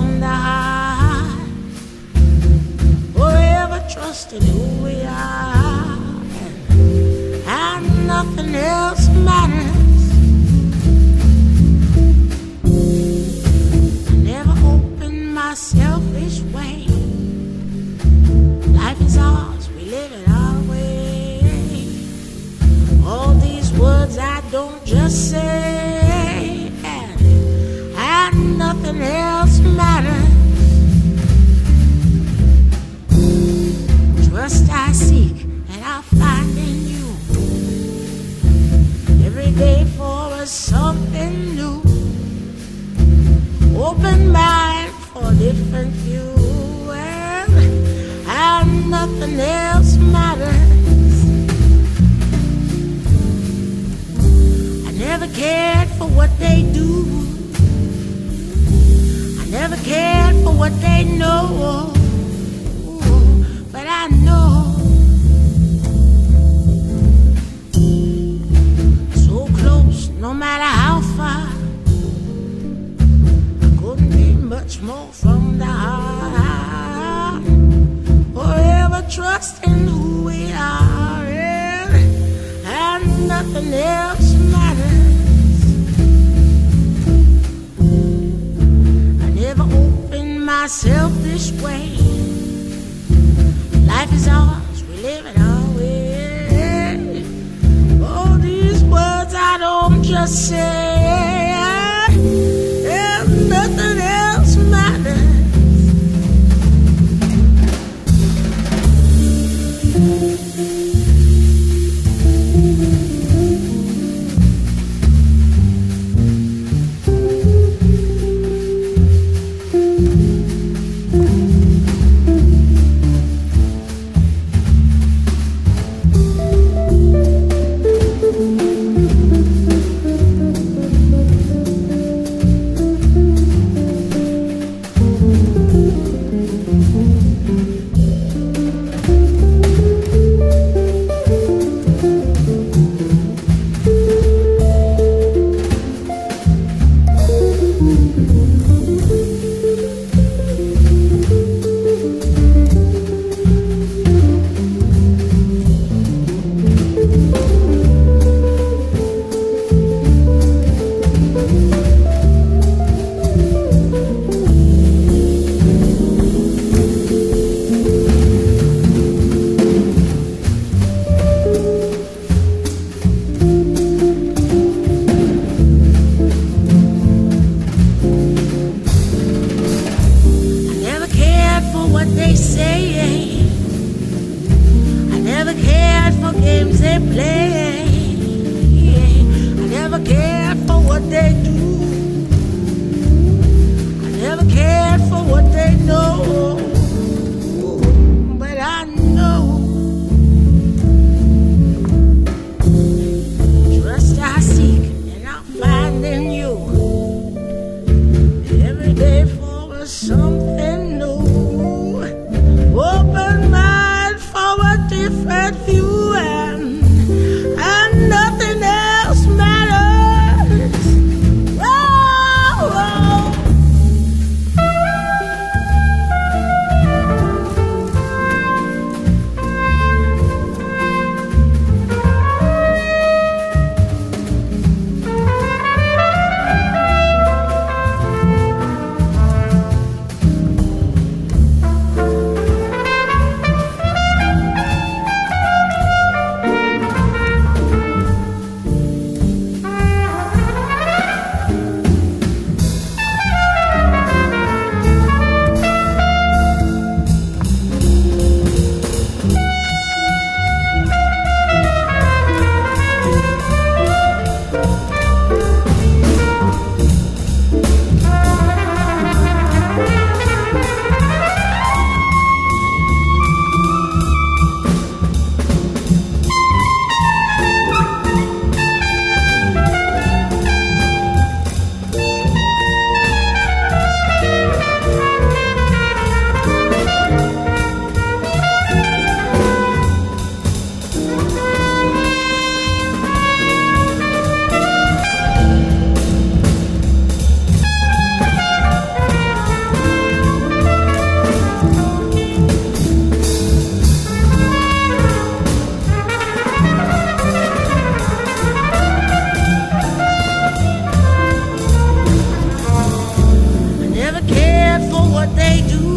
from the heart. Forever trusting who we are, and nothing else matters. I never opened my selfish way. Life is ours, we live it our way. All these words I don't just say, and nothing else matters. Trust I seek, and I'll find in you. Every day for us something new. Open mind for different view, and nothing else matters. I never cared for what they do. I never cared for what they know. But I know so close, no matter how far. I couldn't be much more from the heart. Forever trusting who we are, and nothing else matters. I never opened myself this way. Life is ours, we live it our way. All these words I don't just say, and nothing else matters. Well, what they do.